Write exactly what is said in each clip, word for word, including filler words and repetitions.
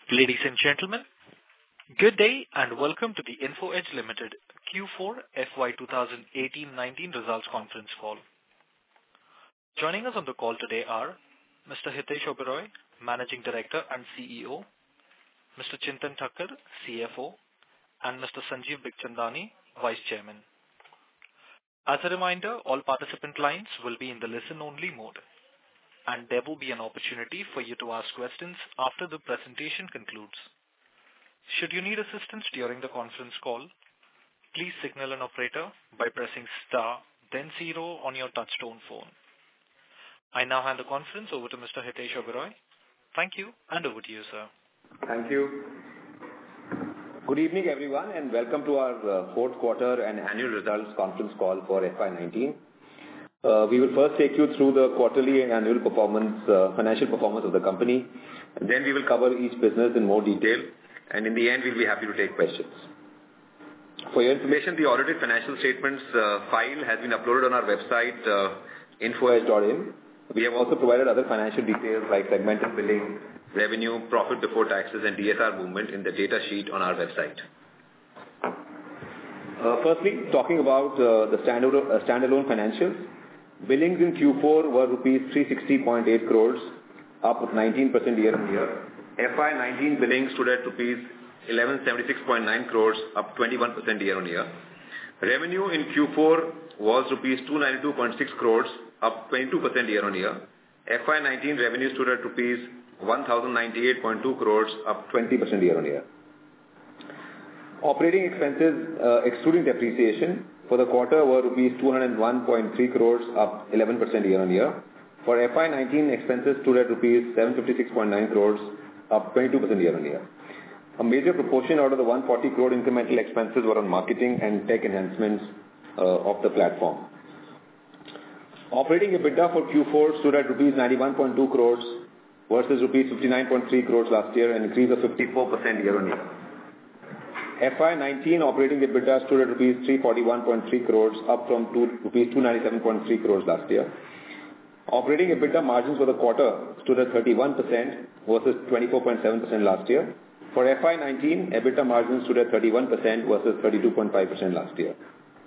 Ladies and gentlemen, good day and welcome to the Info Edge Limited Q four F Y twenty eighteen nineteen results conference call. Joining us on the call today are Mister Hitesh Oberoi, Managing Director and C E O, Mister Chintan Thakkar, C F O, and Mister Sanjeev Bikhchandani, Vice Chairman. As a reminder, all participant lines will be in the listen-only mode, and there will be an opportunity for you to ask questions after the presentation concludes. Should you need assistance during the conference call, please signal an operator by pressing star, then zero on your touchtone phone. I now hand the conference over to Mister Hitesh Oberoi. Thank you, and over to you, sir. Thank you. Good evening, everyone, and welcome to our uh, fourth quarter and annual results conference call for F Y nineteen. Uh, we will first take you through the quarterly and annual performance, uh, financial performance of the company. And then we will cover each business in more detail. And in the end, we'll be happy to take questions. For your information, the audited financial statements uh, file has been uploaded on our website, uh, info edge dot in. We have also provided other financial details like segmental billing, revenue, profit before taxes, and D S R movement in the data sheet on our website. Uh, firstly, talking about uh, the standalone, uh, standalone financials. Billings in Q four were rupees three hundred sixty point eight crores, up nineteen percent year-on-year. F Y nineteen billings stood at rupees eleven seventy-six point nine crores, up twenty-one percent year-on-year. Revenue in Q four was rupees two hundred ninety-two point six crores, up twenty-two percent year-on-year. F Y nineteen revenue stood at rupees one thousand ninety-eight point two crores, up twenty percent year-on-year. Operating expenses, uh, excluding depreciation, for the quarter were rupees two hundred one point three crores, up eleven percent year-on-year. For F Y nineteen, expenses stood at rupees seven hundred fifty-six point nine crores, up twenty-two percent year-on-year. A major proportion out of the one hundred forty crore incremental expenses were on marketing and tech enhancements uh, of the platform. Operating EBITDA for Q four stood at rupees ninety-one point two crores versus rupees fifty-nine point three crores last year, an increase of fifty-four percent year-on-year. F Y nineteen operating EBITDA stood at rupees three hundred forty-one point three crores, up from rupees two hundred ninety-seven point three crores last year. Operating EBITDA margins for the quarter stood at thirty-one percent versus twenty-four point seven percent last year. For F Y nineteen, EBITDA margins stood at thirty-one percent versus thirty-two point five percent last year.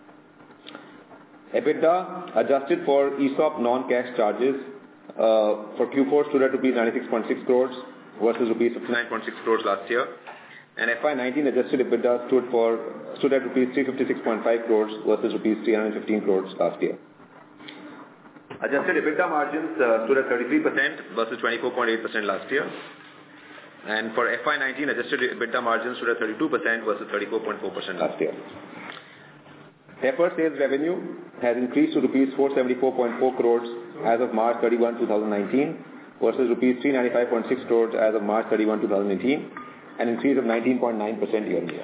EBITDA adjusted for E S O P non-cash charges uh, for Q four stood at rupees ninety-six point six crores versus rupees fifty-nine point six crores last year. And F Y nineteen adjusted EBITDA stood for stood at rupees three hundred fifty-six point five crores versus rupees three hundred fifteen crores last year. Adjusted EBITDA margins uh, stood at thirty-three percent versus twenty-four point eight percent last year. And for F Y nineteen, adjusted EBITDA margins stood at thirty-two percent versus thirty-four point four percent last year. Deferred sales revenue has increased to rupees four hundred seventy-four point four crores as of March thirty-first, twenty nineteen versus rupees three hundred ninety-five point six crores as of March thirty-first, twenty eighteen, an increase of nineteen point nine percent year-on-year.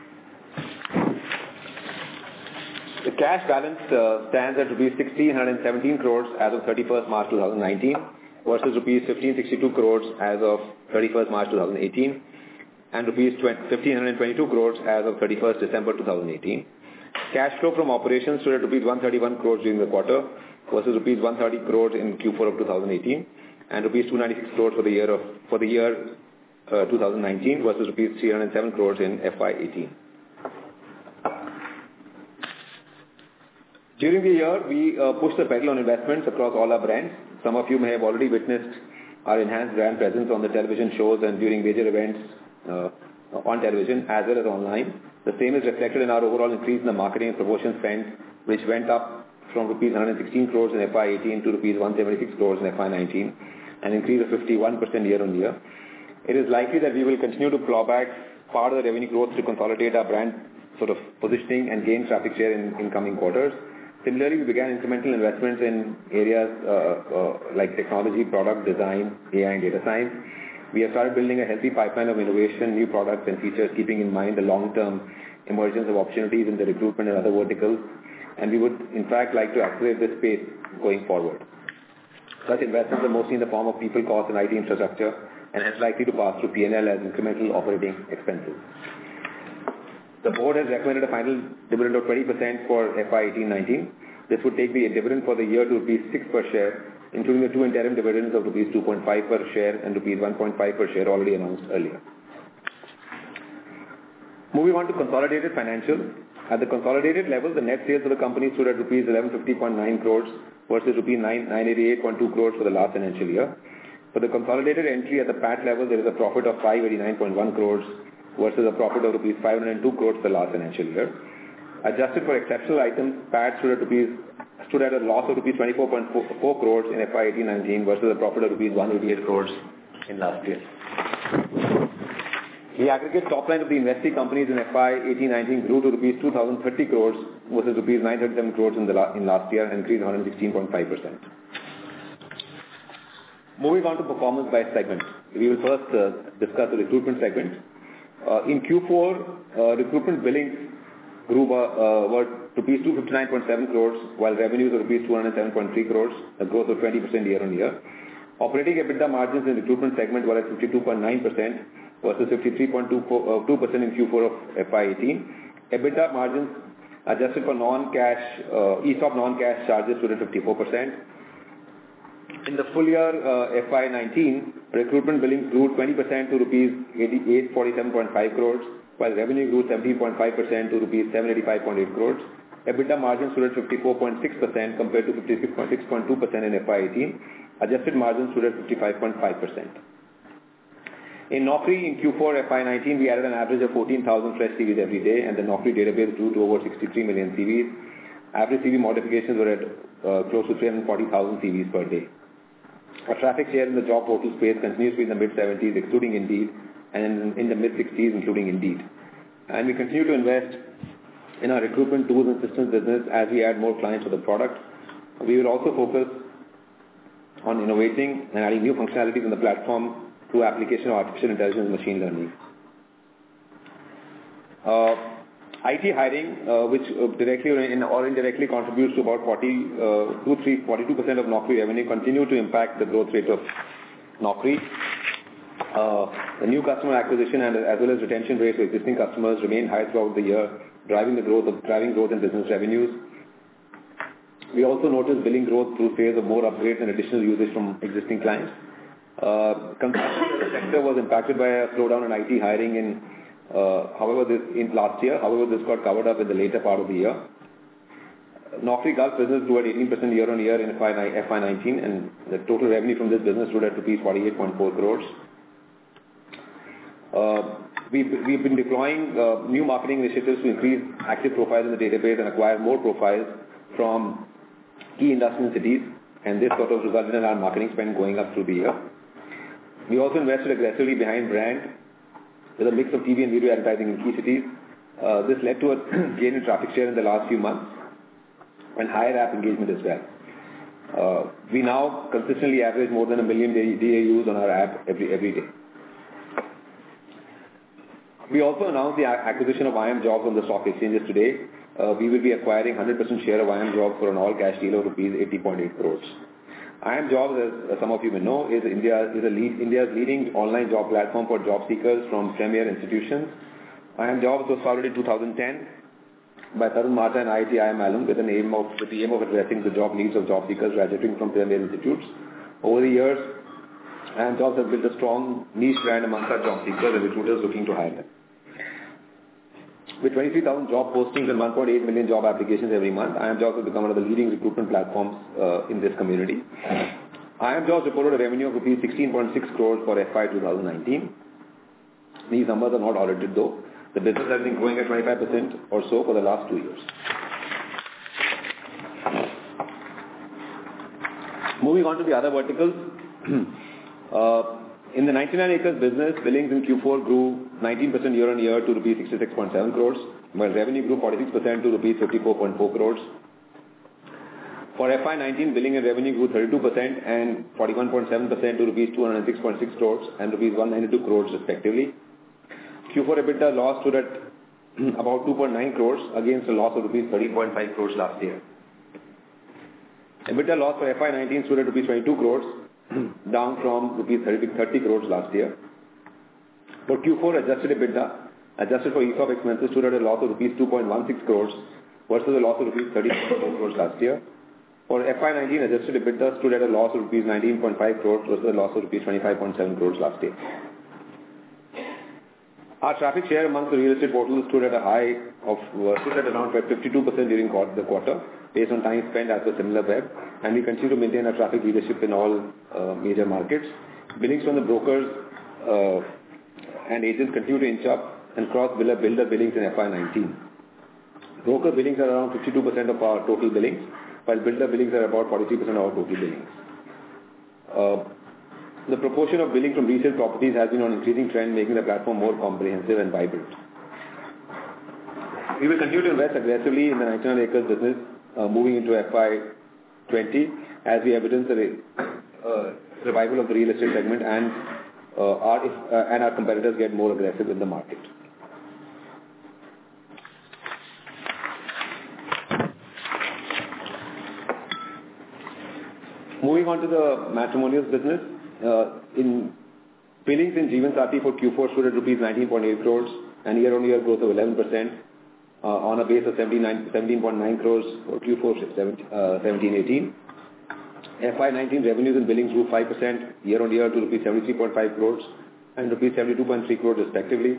The cash balance uh, stands at rupees one thousand six hundred seventeen crores as of thirty-first March twenty nineteen versus rupees one thousand five hundred sixty-two crores as of thirty-first March twenty eighteen and rupees one thousand five hundred twenty-two crores as of thirty-first December twenty eighteen. Cash flow from operations stood at rupees one hundred thirty-one crores during the quarter versus rupees one hundred thirty crores in Q four of twenty eighteen and rupees two hundred ninety-six crores for the year of for the year uh, twenty nineteen versus rupees three hundred seven crores in F Y eighteen. During the year, we uh, pushed the pedal on investments across all our brands. Some of you may have already witnessed our enhanced brand presence on the television shows and during major events uh, on television as well as online. The same is reflected in our overall increase in the marketing and promotion spend, which went up from rupees one hundred sixteen crores in F Y eighteen to rupees one hundred seventy-six crores in F Y nineteen, an increase of fifty-one percent year-on-year. It is likely that we will continue to claw back part of the revenue growth to consolidate our brand sort of positioning and gain traffic share in, in coming quarters. Similarly, we began incremental investments in areas uh, uh, like technology, product design, A I and data science. We have started building a healthy pipeline of innovation, new products and features, keeping in mind the long-term emergence of opportunities in the recruitment and other verticals. And we would, in fact, like to accelerate this pace going forward. Such investments are mostly in the form of people costs and I T infrastructure and hence likely to pass through P and L as incremental operating expenses. The board has recommended a final dividend of twenty percent for F Y eighteen nineteen. This would take the dividend for the year to rupees six per share, including the two interim dividends of rupees two point five per share and rupees one point five per share already announced earlier. Moving on to consolidated financials. At the consolidated level, the net sales of the company stood at rupees eleven fifty point nine crores versus rupees nine eighty-eight point two crores for the last financial year. For the consolidated entry at the P A T level, there is a profit of five eighty-nine point one crores versus a profit of rupees five hundred two crores for the last financial year. Adjusted for exceptional items, P A T stood at rupees stood at a loss of rupees twenty-four point four crores in F Y eighteen nineteen versus a profit of rupees one eighty-eight crores in last year. The aggregate top line of the investee companies in F Y eighteen nineteen grew to rupees two thousand thirty crores versus rupees nine thirty-seven crores in, the la in last year and increased one hundred sixteen point five percent. Moving on to performance by segment. We will first uh, discuss the recruitment segment. Uh, in Q four, uh, recruitment billings grew by, uh, were rupees two hundred fifty-nine point seven crores, while revenues were rupees two hundred seven point three crores, a growth of twenty percent year on year. Operating EBITDA margins in the recruitment segment were at fifty-two point nine percent versus fifty-three point two percent in Q four of F Y eighteen. EBITDA margins adjusted for non-cash, uh, E S O P non-cash charges stood at fifty-four percent. In the full year uh, F Y nineteen, recruitment billings grew twenty percent to rupees eight forty-seven point five crores, while revenue grew seventeen point five percent to rupees seven eighty-five point eight crores. EBITDA margins stood at fifty-four point six percent compared to fifty-six point two percent in F Y eighteen. Adjusted margins stood at fifty-five point five percent. In Naukri, in Q four F Y nineteen, we added an average of fourteen thousand fresh C Vs every day, and the Naukri database grew to over sixty-three million C Vs. Average C V modifications were at uh, close to three hundred forty thousand C Vs per day. Our traffic share in the job portal space continues to be in the mid seventies, excluding Indeed, and in the mid sixties, including Indeed. And we continue to invest in our recruitment tools and systems business as we add more clients to the product. We will also focus on innovating and adding new functionalities in the platform through application of artificial intelligence and machine learning. Uh, I T hiring, uh, which directly or indirectly contributes to about forty-two percent of Naukri revenue, continue to impact the growth rate of Naukri. Uh, the new customer acquisition and as well as retention rates for existing customers remain high throughout the year, driving the growth of driving growth in business revenues. We also noticed billing growth through sales of more upgrades and additional usage from existing clients. Uh, construction as a sector was impacted by a slowdown in I T hiring in Uh, however, this in last year, however, this got covered up in the later part of the year. Naukri Gulf business grew at eighteen percent year on year in F Y nineteen, and the total revenue from this business stood at rupees forty-eight point four crores. Uh, we've, we've been deploying uh, new marketing initiatives to increase active profiles in the database and acquire more profiles from key industrial cities, and this sort of resulted in our marketing spend going up through the year. We also invested aggressively behind brand with a mix of T V and video advertising in key cities. Uh, this led to a gain in traffic share in the last few months and higher app engagement as well. Uh, we now consistently average more than a million D A Us on our app every, every day. We also announced the acquisition of I M Jobs on the stock exchanges today. Uh, we will be acquiring one hundred percent share of I M Jobs for an all-cash deal of rupees eighty point eight crores. I M Jobs, as some of you may know, is, India, is a lead, India's leading online job platform for job seekers from premier institutions. I M Jobs was founded in two thousand ten by Tarun Mata and I I T I I M Alum with, an aim of, with the aim of addressing the job needs of job seekers graduating from premier institutes. Over the years, I M Jobs has built a strong niche brand amongst our job seekers and recruiters looking to hire them. With twenty-three thousand job postings and one point eight million job applications every month, I M Jobs has become one of the leading recruitment platforms uh, in this community. I M Jobs reported a revenue of rupees sixteen point six crores for F Y twenty nineteen. These numbers are not audited though. The business has been growing at twenty-five percent or so for the last two years. Moving on to the other verticals. uh, In the ninety-nine acres business, billings in Q four grew nineteen percent year on year to rupees sixty-six point seven crores, while revenue grew forty-six percent to rupees fifty-four point four crores. For F Y nineteen, billing and revenue grew thirty-two percent and forty-one point seven percent to rupees two hundred six point six crores and rupees one hundred ninety-two crores respectively. Q four EBITDA loss stood at about two point nine crores against a loss of rupees thirteen point five crores last year. EBITDA loss for F Y nineteen stood at rupees twenty-two crores, down from rupees thirty crores last year. For Q four, adjusted EBITDA, adjusted for E S O P expenses, stood at a loss of rupees two point one six crores versus a loss of rupees thirty point four crores last year. For F Y nineteen, adjusted EBITDA stood at a loss of rupees nineteen point five crores versus a loss of rupees twenty-five point seven crores last year. Our traffic share amongst the real estate portals stood at a high of uh, stood at around fifty-two percent during the quarter, based on time spent as per Similar Web, and we continue to maintain our traffic leadership in all uh, major markets. Billings from the brokers uh, and agents continue to inch up and cross builder, builder billings in F Y nineteen. Broker billings are around fifty-two percent of our total billings, while builder billings are about forty-three percent of our total billings. Uh, the proportion of billing from resale properties has been on increasing trend, making the platform more comprehensive and vibrant. We will continue to invest aggressively in the ninety-nine acres business uh, moving into F Y twenty as we evidence the uh, revival of the real estate segment and, uh, our, if, uh, and our competitors get more aggressive in the market. Moving on to the matrimonials business, uh, in billings in Jeevansati for Q four stood at rupees nineteen point eight crores and year-on-year growth of eleven percent uh, on a base of seventeen point nine crores for Q four seventeen eighteen. F Y nineteen revenues and billings grew five percent year-on-year to rupees seventy-three point five crores and rupees seventy-two point three crores respectively.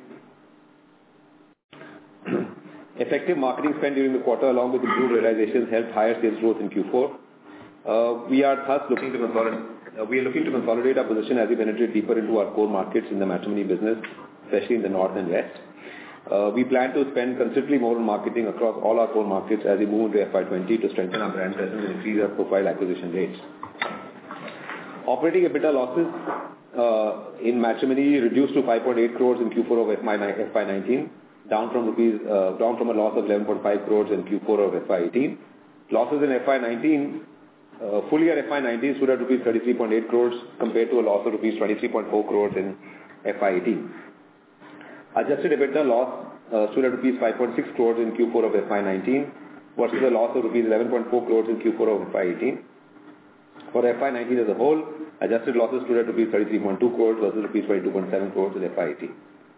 Effective marketing spend during the quarter along with improved realizations helped higher sales growth in Q four. Uh, we are thus looking to consolidate, uh, we are looking to consolidate our position as we penetrate deeper into our core markets in the matrimony business, especially in the north and west. Uh, we plan to spend considerably more on marketing across all our core markets as we move into F Y twenty to strengthen our brand presence and increase our profile acquisition rates. Operating EBITDA losses uh, in matrimony reduced to five point eight crores in Q four of F Y nineteen, down from rupees uh, down from a loss of eleven point five crores in Q four of F Y eighteen. Losses in F Y nineteen, uh, full year F Y nineteen stood at rupees thirty-three point eight crores compared to a loss of rupees twenty-three point four crores in F Y eighteen. Adjusted EBITDA loss uh, stood at rupees five point six crores in Q four of F Y nineteen versus a loss of rupees eleven point four crores in Q four of F Y eighteen. For F Y nineteen as a whole, adjusted losses stood at rupees thirty-three point two crores versus rupees twenty-two point seven crores in F Y eighteen.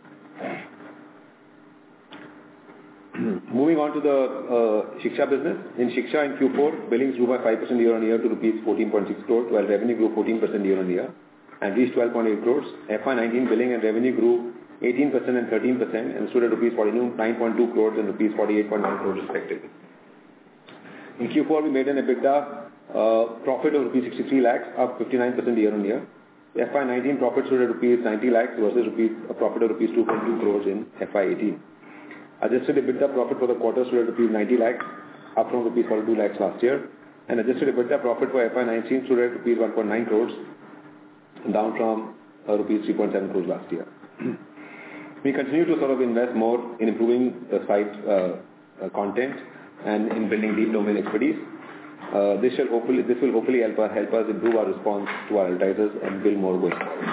Moving on to the uh, Shiksha business. In Shiksha in Q four, billings grew by five percent year-on-year to rupees fourteen point six crores, while revenue grew fourteen percent year-on-year and reached twelve point eight crores. F Y nineteen billing and revenue grew eighteen percent and thirteen percent and stood at rupees forty-nine point two crores and rupees forty-eight point one crores respectively. In Q four, we made an EBITDA uh, profit of rupees sixty-three lakhs, up fifty-nine percent year-on-year. F Y nineteen profit stood at rupees ninety lakhs versus rupees, a profit of rupees two point two crores in F Y eighteen. Adjusted EBITDA profit for the quarter stood at rupees ninety lakhs, up from rupees forty-two lakhs last year. And adjusted EBITDA profit for F Y nineteen stood at rupees one point nine crores, down from uh, rupees three point seven crores last year. We continue to sort of invest more in improving the site uh, uh, content and in building deep domain expertise. Uh, this shall hopefully this will hopefully help us help us improve our response to our advertisers and build more going forward.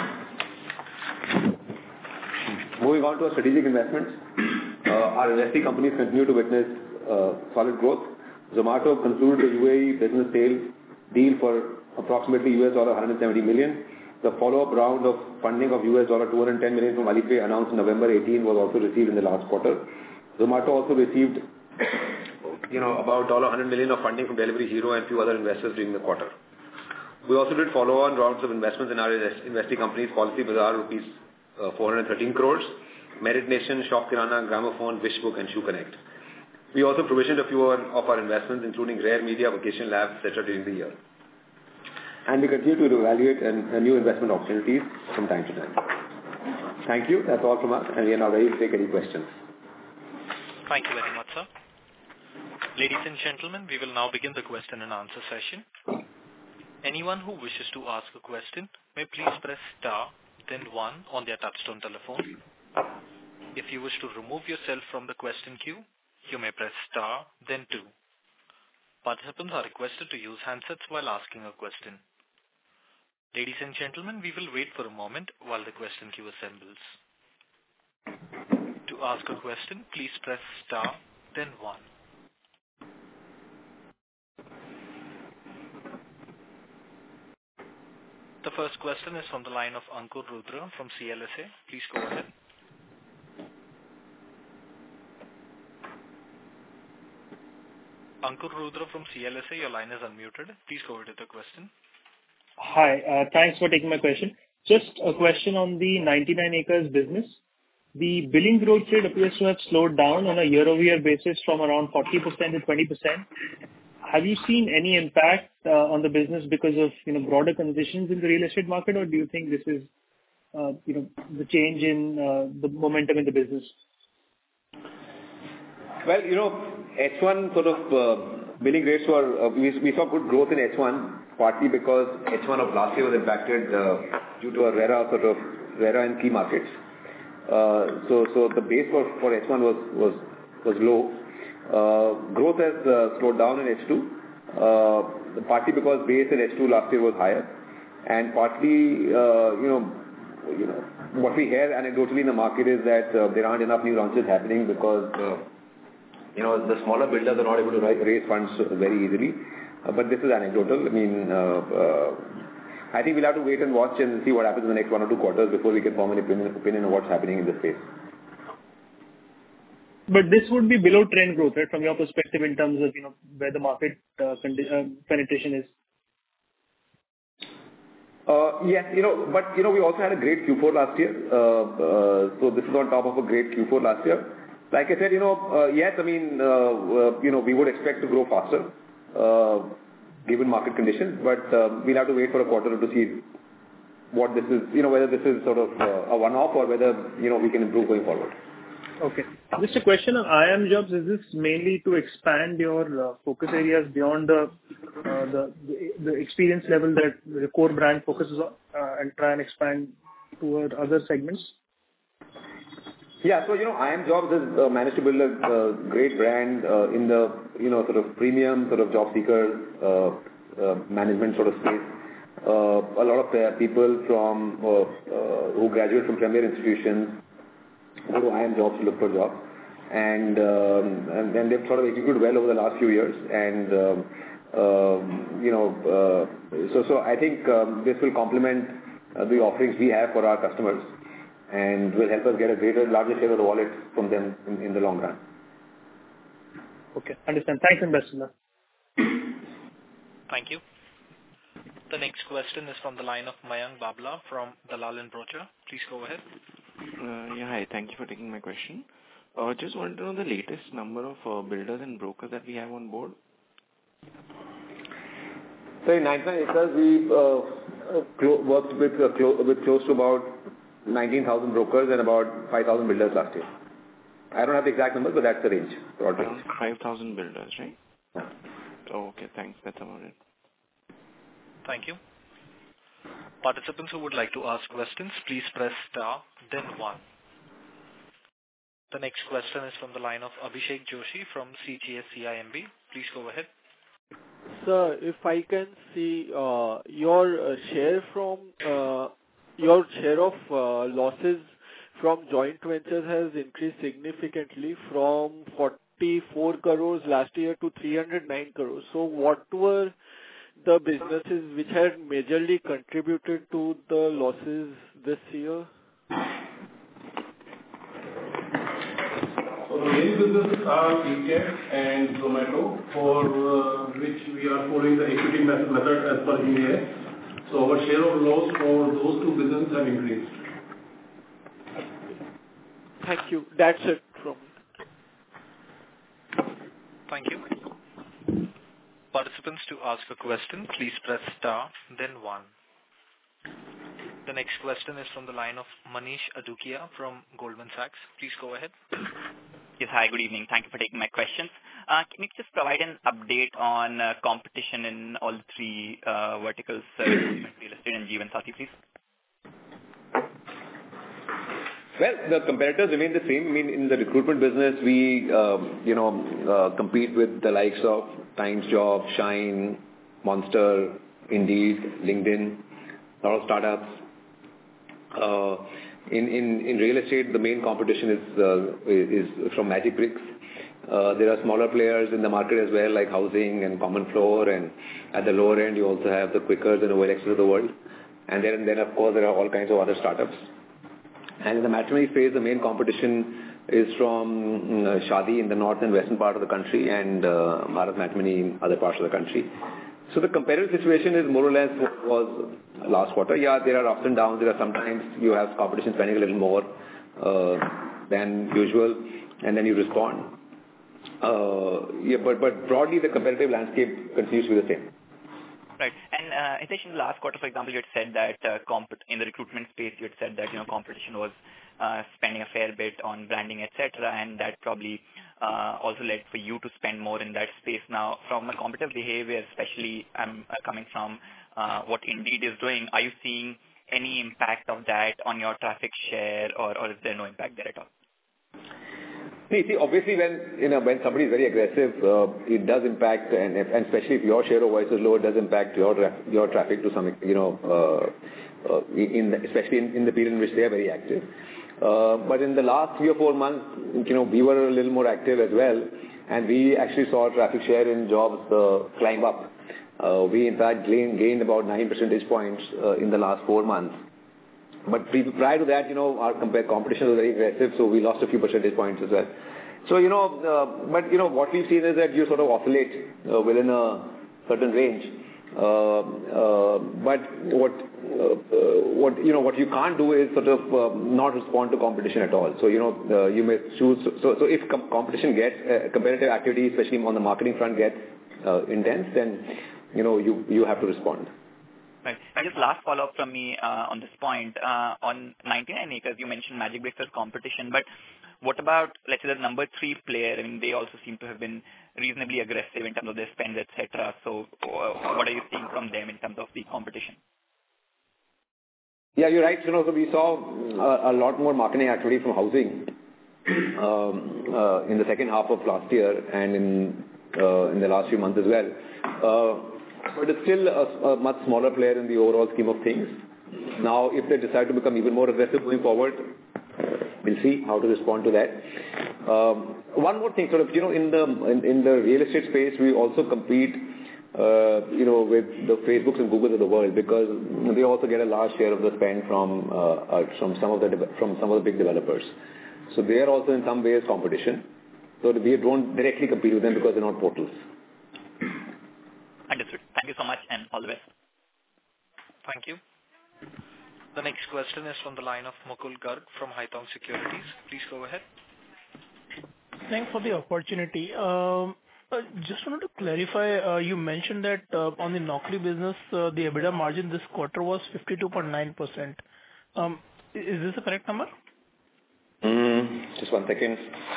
Moving on to our strategic investments, uh, our investee companies continue to witness uh, solid growth. Zomato concluded the U A E business sale deal for approximately U S dollar one hundred seventy million. The follow-up round of funding of U S dollar two hundred ten million from Alipay announced in November eighteenth was also received in the last quarter. Zomato also received, you know, about one hundred million of funding from Delivery Hero and few other investors during the quarter. We also did follow-on rounds of investments in our investee companies, Policybazaar, rupees uh, four hundred thirteen crores, Merit Nation, Shop Kirana, Gramophone, Wishbook, and Shoe Connect. We also provisioned a few of our investments, including Rare Media, Vacation Labs, et cetera, during the year. And we continue to evaluate and, and new investment opportunities from time to time. Thank you. That's all from us, and we are now ready to take any questions. Thank you very much, sir. Ladies and gentlemen, we will now begin the question and answer session. Anyone who wishes to ask a question may please press star, then one on their touchtone telephone. If you wish to remove yourself from the question queue, you may press star, then two. Participants are requested to use handsets while asking a question. Ladies and gentlemen, we will wait for a moment while the question queue assembles. To ask a question, please press star, then one. The first question is from the line of Ankur Rudra from C L S A. Please go ahead. Ankur Rudra from C L S A, your line is unmuted. Please go ahead with the question. Hi, uh, thanks for taking my question. Just a question on the ninety-nine acres business. the billing growth rate appears to have slowed down on a year-over-year basis from around forty percent to twenty percent. Have you seen any impact uh, on the business because of, you know, broader conditions in the real estate market, or do you think this is, uh, you know, the change in uh, the momentum in the business? Well, you know, H one sort of uh, billing rates were, uh, we, we saw good growth in H one, partly because H one of last year was impacted uh, due to a RERA sort of, RERA in key markets. Uh, so, so the base for, for H one was, was, was low. Uh, growth has uh, slowed down in H two, uh, partly because base in H two last year was higher, and partly, uh, you know, you know, what we hear anecdotally in the market is that uh, there aren't enough new launches happening because, uh, you know, the smaller builders are not able to raise funds very easily. Uh, but this is anecdotal. I mean, uh, uh, I think we'll have to wait and watch and see what happens in the next one or two quarters before we can form an opinion, opinion on what's happening in this space. But this would be below trend growth, right, from your perspective in terms of, you know, where the market uh, condi- uh, penetration is? Uh, yes, you know, but, you know, we also had a great Q four last year. Uh, uh, so this is on top of a great Q four last year. Like I said, you know, uh, yes, I mean, uh, uh, you know, we would expect to grow faster, uh, given market conditions, but uh, we'll have to wait for a quarter to see what this is, you know, whether this is sort of uh, a one-off or whether, you know, we can improve going forward. Okay. Just a question on iimjobs. Is this mainly to expand your uh, focus areas beyond the, uh, the the the experience level that the core brand focuses on, uh, and try and expand toward other segments? Yeah. So, you know, iimjobs has uh, managed to build a uh, great brand uh, in the, you know, sort of premium sort of job seeker uh, uh, management sort of space. Uh, a lot of uh, people from uh, uh, who graduate from premier institutions go to iimjobs to look for jobs, and um, and, and they've sort of executed well over the last few years, and um, uh, you know, uh, so so I think um, this will complement uh, the offerings we have for our customers, and will help us get a greater, larger share of the wallet from them in, in the long run. Okay, understand. Thanks and best of luck. Thank you. The next question is from the line of Mayank Babla from Dalal and Broacha. Please go ahead. Uh, yeah, hi. Thank you for taking my question. Uh, just wanted to know the latest number of uh, builders and brokers that we have on board. So in ninety-nine acres, we uh, uh, clo- worked with, uh, clo- with close to about nineteen thousand brokers and about five thousand builders last year. I don't have the exact numbers, but that's the range. Around five thousand builders, right? Yeah. Oh, okay, thanks. That's about it. Thank you. Participants who would like to ask questions, please press star, then one. The next question is from the line of Abhishek Joshi from C G S C I M B. Please go ahead. Sir, if I can see uh, your uh, share from uh, your share of uh, losses from joint ventures has increased significantly from forty-four crores last year to three hundred nine crores. So what were the businesses which had majorly contributed to the losses this year? So the main businesses are E-Check and Zomato, for uh, which we are following the equity method, method as per Ind A S. So our share of loss for those two businesses have increased. Thank you. That's it from me. Thank you. Participants, to ask a question, please press star, then one. The next question is from the line of Manish Adukia from Goldman Sachs. Please go ahead. Yes, hi, good evening. Thank you for taking my questions. Uh, can you just provide an update on uh, competition in all three uh, verticals, uh, real estate and Jeevansathi, please? Well, the competitors remain the same. I mean, in the recruitment business, we, um, you know, uh, compete with the likes of Times Job, Shine, Monster, Indeed, LinkedIn, a lot of startups. Uh, in, in, in real estate, the main competition is, uh, is from Magic Bricks. Uh, there are smaller players in the market as well, like Housing and Common Floor, and at the lower end, you also have the Quickers and the O L Xs of the world. And then, then, of course, there are all kinds of other startups. And in the matrimony phase, the main competition is from uh, Shaadi in the north and western part of the country, and uh, Bharat Matrimony in other parts of the country. So the competitive situation is more or less what was last quarter. Yeah, there are ups and downs. There are sometimes you have competition spending a little more. Uh, than usual, and then you respond. Uh, yeah, but, but broadly, the competitive landscape continues to be the same. Right. And uh, Hitesh, in the last quarter, for example, you had said that uh, comp- in the recruitment space, you had said that, you know, competition was uh, spending a fair bit on branding, et cetera, and that probably uh, also led for you to spend more in that space. Now, from a competitive behavior, especially um, uh, coming from uh, what Indeed is doing, are you seeing any impact of that on your traffic share, or, or is there no impact there at all? See, see, obviously, when you know when somebody is very aggressive, uh, it does impact, and, if, and especially if your share of voice is low, it does impact your tra- your traffic to some, you know, uh, uh, in the, especially in, in the period in which they are very active. Uh, but in the last three or four months, you know, we were a little more active as well, and we actually saw traffic share in jobs uh, climb up. Uh, we in fact gained, gained about nine percentage points uh, in the last four months. But prior to that, you know, our competition was very aggressive, so we lost a few percentage points as well. So, you know, uh, but, you know, what we've seen is that you sort of oscillate uh, within a certain range. Uh, uh, but what, uh, uh, what, you know, what you can't do is sort of uh, not respond to competition at all. So, you know, uh, you may choose, so, so if com- competition gets, uh, competitive activity, especially on the marketing front, gets uh, intense, then, you know, you, you have to respond. Right. And just last follow-up from me uh, on this point. Uh, on ninety-nine acres, you mentioned Magic Bricks as competition, but what about, let's say, the number three player? I mean, they also seem to have been reasonably aggressive in terms of their spend, et cetera. So uh, what are you seeing from them in terms of the competition? Yeah, you're right. You know, so we saw a, a lot more marketing activity from housing um, uh, in the second half of last year and in uh, in the last few months as well. Uh, But it's still a, a much smaller player in the overall scheme of things. Now, if they decide to become even more aggressive going forward, we'll see how to respond to that. Um, one more thing, sort of, you know, in the in, in the real estate space, we also compete, uh, you know, with the Facebooks and Googles of the world, because they also get a large share of the spend from uh, uh, from some of the de- from some of the big developers. So they are also in some ways competition. So we don't directly compete with them because they're not portals. Understood. Thank you so much, and all the best. Thank you. The next question is from the line of Mukul Garg from Haitong Securities. Please go ahead. Thanks for the opportunity. Um, uh, just wanted to clarify, uh, you mentioned that uh, on the Naukri business, uh, the EBITDA margin this quarter was fifty-two point nine percent. Um, is this a correct number? Mm, just one second.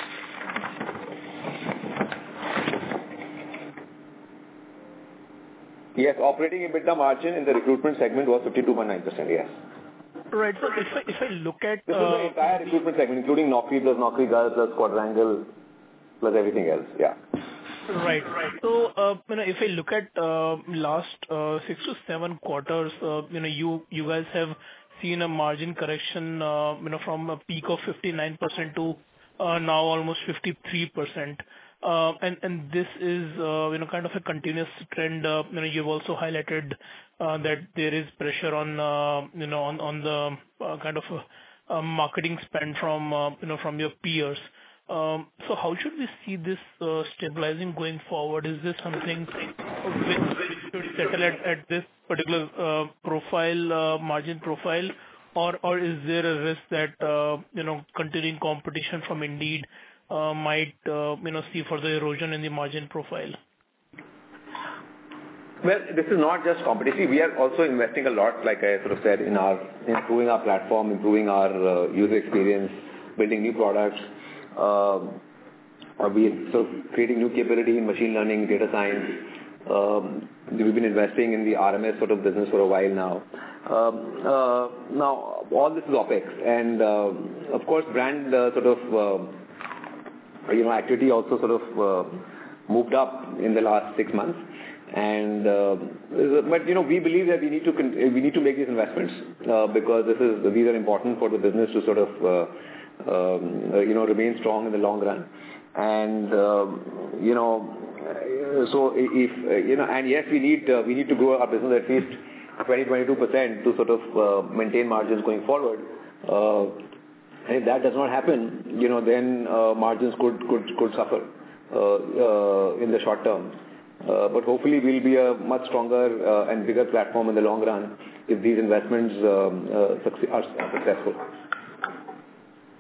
Yes, operating EBITDA margin in the recruitment segment was fifty-two point nine percent, yes. Right. So if I, if I look at... This uh, is the entire recruitment segment, including Naukri plus Naukri Girls plus Quadrangle plus everything else, yeah. Right. Right. So, uh, you know, if I look at uh, last uh, six to seven quarters, uh, you know, you you guys have seen a margin correction, uh, you know, from a peak of fifty-nine percent to uh, now almost fifty-three percent. Uh, and and this is uh, you know kind of a continuous trend. Uh, you know, you've also highlighted uh, that there is pressure on uh, you know on on the uh, kind of uh, uh, marketing spend from uh, you know from your peers. Um, so how should we see this uh, stabilizing going forward? Is this something which, which should settle at, at this particular uh, profile, uh, margin profile, or or is there a risk that uh, you know continuing competition from Indeed uh, might uh, you know see further erosion in the margin profile? Well, this is not just competition. We are also investing a lot, like I sort of said, in our improving our platform, improving our uh, user experience, building new products. Uh, we are sort of creating new capability in machine learning, data science. Um, we've been investing in the R M S sort of business for a while now. Um, uh, now, all this is OpEx, and uh, of course, brand uh, sort of uh, you know activity also sort of uh, moved up in the last six months. And uh, but you know we believe that we need to con- we need to make these investments uh, because this is these are important for the business to sort of uh, um, uh, you know remain strong in the long run. And uh, you know so if uh, you know and yes we need uh, we need to grow our business at least twenty to twenty-two percent to sort of uh, maintain margins going forward. Uh, and if that does not happen, you know then uh, margins could could could suffer uh, uh, in the short term. Uh, but hopefully we'll be a much stronger uh, and bigger platform in the long run if these investments um, uh, succe- are successful.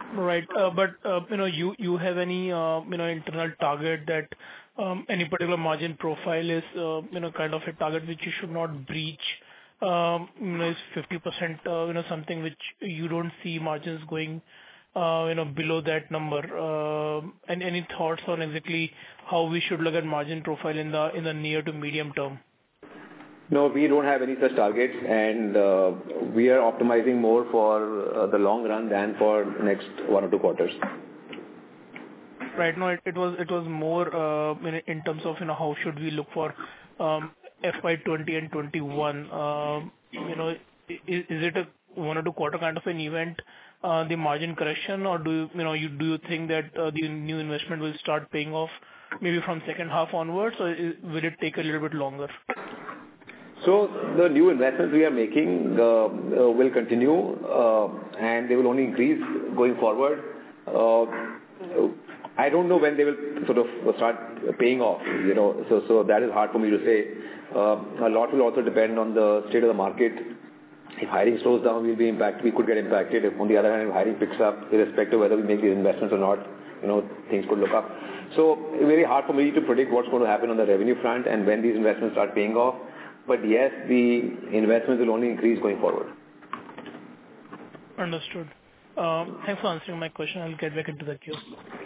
Right. Uh, but, uh, you know, you, you have any, uh, you know, internal target that um, any particular margin profile is, uh, you know, kind of a target which you should not breach? Um, you know, is fifty percent, uh, you know, something which you don't see margins going, uh, you know, below that number? Uh, and any thoughts on exactly how we should look at margin profile in the, in the near to medium term? No, we don't have any such targets, and uh, we are optimizing more for uh, the long run than for next one or two quarters. Right. No, it, it was it was more uh, in, in terms of, you know, how should we look for um, F Y twenty and twenty-one. Um, you know, is, is it a one or two quarter kind of an event, uh, the margin correction, or do you, you know you do you think that uh, the new investment will start paying off maybe from second half onwards, or is, will it take a little bit longer? So the new investments we are making uh, uh, will continue, uh, and they will only increase going forward. Uh, I don't know when they will sort of start paying off, you know, so so that is hard for me to say. Uh, a lot will also depend on the state of the market. If hiring slows down, we'll be impacted. We could get impacted. If, on the other hand, if hiring picks up, irrespective of whether we make these investments or not, you know, things could look up. So very hard for me to predict what's going to happen on the revenue front and when these investments start paying off. But yes, the investments will only increase going forward. Understood. Um, thanks for answering my question. I'll get back into the queue.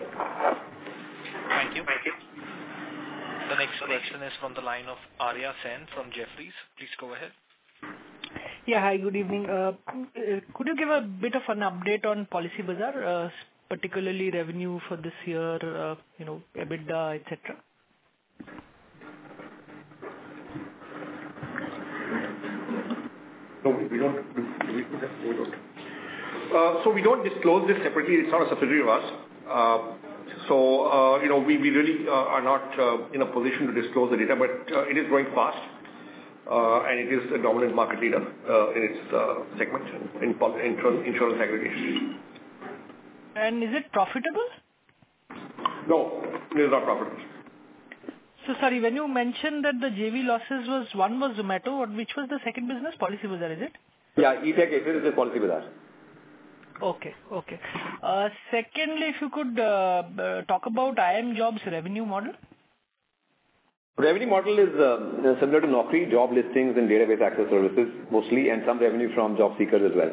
Thank you. Thank you. The next question is from the line of Arya Sen from Jefferies. Please go ahead. Yeah, hi, good evening. Uh, could you give a bit of an update on Policybazaar, uh, particularly revenue for this year, uh, you know, EBITDA, et cetera? No, we don't. Do we do that? We don't. Uh, so we don't disclose this separately. It's not a subsidiary of us. Uh, so, uh, you know, we, we really uh, are not uh, in a position to disclose the data, but uh, it is growing fast. Uh, and it is a dominant market leader uh, in its uh, segment in, in insurance aggregation. And is it profitable? No, it is not profitable. So sorry, when you mentioned that the J V losses was, one was Zomato, which was the second business? Policybazaar, is it? Yeah, E-Tech Aces is Policybazaar. Okay, okay. Uh, secondly, if you could uh, uh, talk about iimjobs revenue model. Revenue model is uh, similar to Naukri, job listings and database access services mostly, and some revenue from job seekers as well.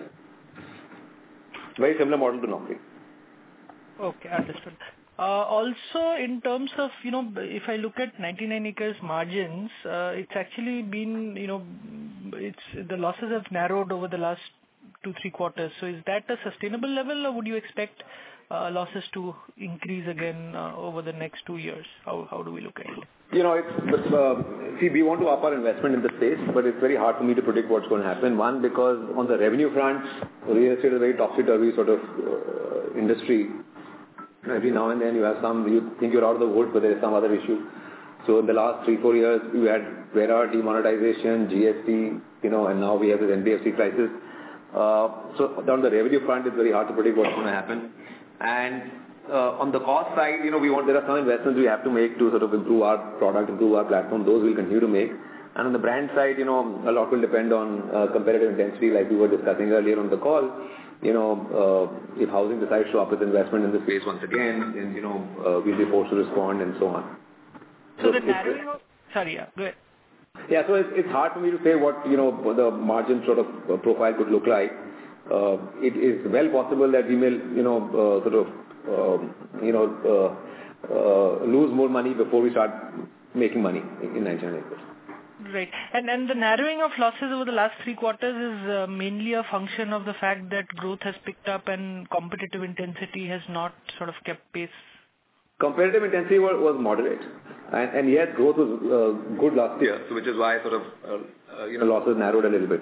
Very similar model to Naukri. Okay, understood. Uh, also, in terms of, you know, if I look at ninety-nine acres margins, uh, it's actually been, you know, it's the losses have narrowed over the last two, three quarters. So is that a sustainable level, or would you expect uh, losses to increase again uh, over the next two years? How how do we look at it? You know, it's, uh, see, we want to up our investment in the space, but it's very hard for me to predict what's going to happen. One, because on the revenue front, real estate is a very topsy-turvy sort of uh, industry. Every now and then you have some, you think you're out of the woods, but there is some other issue. So in the last three, four years, we had RERA, demonetization, G S T, you know, and now we have this N B F C crisis. Uh, so on the revenue front, it's very hard to predict what's going to happen. And Uh, on the cost side, you know, we want, there are some investments we have to make to sort of improve our product, improve our platform. Those we'll continue to make. And on the brand side, you know, a lot will depend on uh, competitive intensity, like we were discussing earlier on the call. You know, uh, if housing decides to up its investment in the space once again, then, you know, uh, we'll be forced to respond and so on. So, so the narrowing of, sorry, yeah, go ahead. Yeah, so it's, it's hard for me to say what, you know, the margin sort of profile could look like. Uh, it is well possible that we may, you know, uh, sort of, Um, you know, uh, uh, lose more money before we start making money in ninety-nine acres. Right. And and the narrowing of losses over the last three quarters is uh, mainly a function of the fact that growth has picked up and competitive intensity has not sort of kept pace. Competitive intensity was, was moderate. And, and yes, growth was uh, good last year, so which is why sort of, uh, uh, you know, losses narrowed a little bit.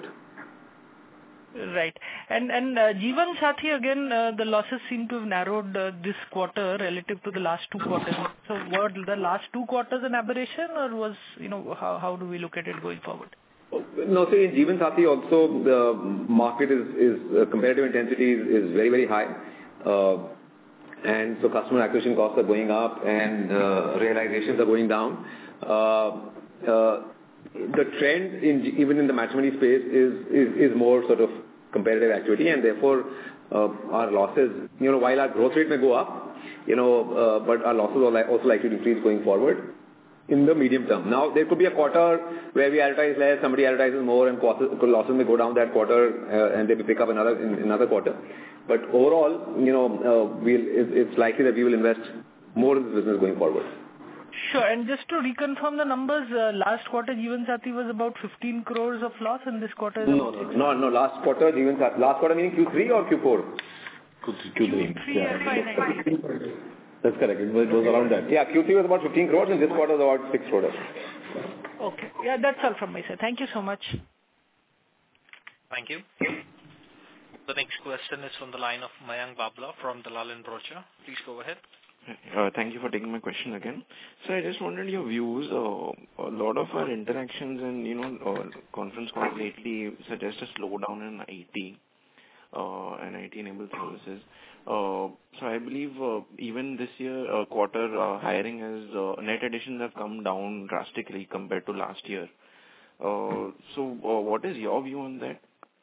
Right. And and uh, Jeevan Sathi, again, uh, the losses seem to have narrowed uh, this quarter relative to the last two quarters. So were the last two quarters an aberration, or was, you know, how, how do we look at it going forward? No, so in Jeevan Sathi also, the market is, is uh, competitive intensity is, is very, very high. Uh, and so customer acquisition costs are going up and uh, realizations are going down. Uh, uh, the trend in even in the matrimony space is, is, is more sort of competitive activity, and therefore uh, our losses, you know, while our growth rate may go up, you know, uh, but our losses are li- also likely to increase going forward in the medium term. Now, there could be a quarter where we advertise less, somebody advertises more, and quarter, losses may go down that quarter, uh, and they may pick up another in another quarter. But overall, you know, uh, we'll, it, it's likely that we will invest more in this business going forward. Sure. And just to reconfirm the numbers, uh, last quarter Jeevansathi was about fifteen crores of loss, and this quarter is no, about no, no, no. Last quarter Jeevansathi, last quarter meaning Q three or Q four? Q three. Q three F Y nineteen. That's correct. It was, it was around that. Yeah, Q three was about fifteen crores, and this quarter was about six crores. Okay. Yeah, that's all from my side. Thank you so much. Thank you. The next question is from the line of Mayank Babla from Dalal and Broacha. Please go ahead. Uh, thank you for taking my question again. So I just wanted your views. Uh, a lot of our interactions and, you know, uh, conference calls lately suggest a slowdown in I T uh, and I T-enabled services. Uh, so I believe uh, even this year, uh, quarter uh, hiring has, uh, net additions have come down drastically compared to last year. Uh, so uh, what is your view on that?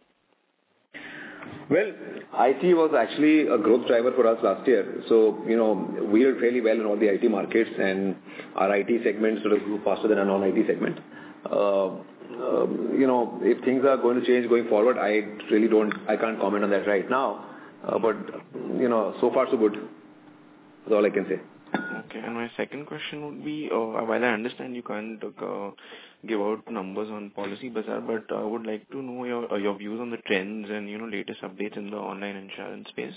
Well, I T was actually a growth driver for us last year. So, you know, we did fairly well in all the I T markets, and our I T segment sort of grew faster than our non-I T segment. Uh, uh, you know, if things are going to change going forward, I really don't, I can't comment on that right now. Uh, but, you know, so far so good. That's all I can say. Okay. And my second question would be, uh, while I understand you can't uh, give out numbers on Policybazaar, but I would like to know your uh, your views on the trends and, you know, latest updates in the online insurance space.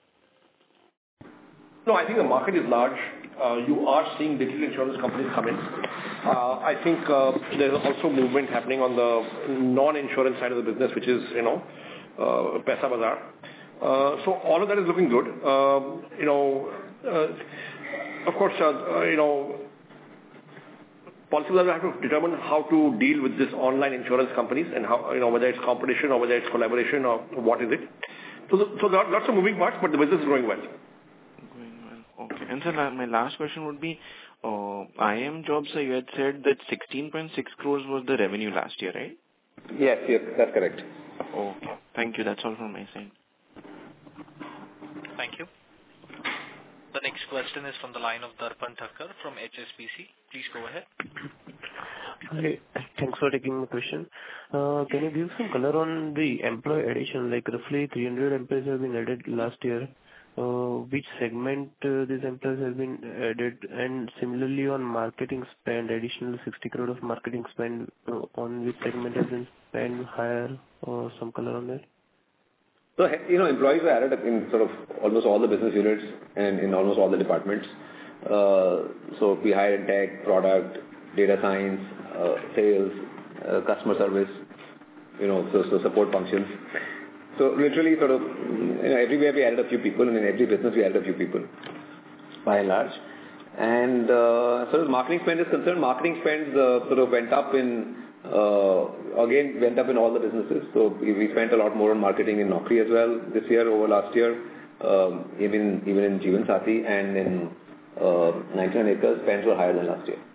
No, I think the market is large. Uh, you are seeing digital insurance companies come in. Uh, I think uh, there's also movement happening on the non-insurance side of the business, which is, you know, uh, Paisabazaar. Uh, so all of that is looking good. Uh, you know, uh, of course, uh, uh, you know, Policybazaar will have to determine how to deal with this online insurance companies and how, you know, whether it's competition or whether it's collaboration or what is it. So, the, so there are lots of moving parts, but the business is growing well. Going well. Okay. And so my last question would be, uh, iimjobs, so you had said that sixteen point six crores was the revenue last year, right? Yes, yes, that's correct. Okay. Thank you. That's all from my side. Thank you. The next question is from the line of Darpan Thakkar from H S B C. Please go ahead. Hi. Thanks for taking my question. Uh, Can you give some color on the employee addition? Like roughly three hundred employees have been added last year. Uh, Which segment uh, these employees have been added? And similarly on marketing spend, additional sixty crore of marketing spend, uh, on which segment has been spent higher, or some color on that? So, you know, employees were added in sort of almost all the business units and in almost all the departments. Uh, so we hired in tech, product, data science, uh, sales, uh, customer service, you know, so, so support functions. So literally sort of, you know, everywhere we added a few people, and in every business we added a few people, by and large. And uh, as far as marketing spend is concerned, marketing spend uh, sort of went up in Uh, again, went up in all the businesses. So we, we spent a lot more on marketing in Naukri as well this year over last year, um, even even in Jeevansathi and in uh, ninety-nine acres, spends were higher than last year.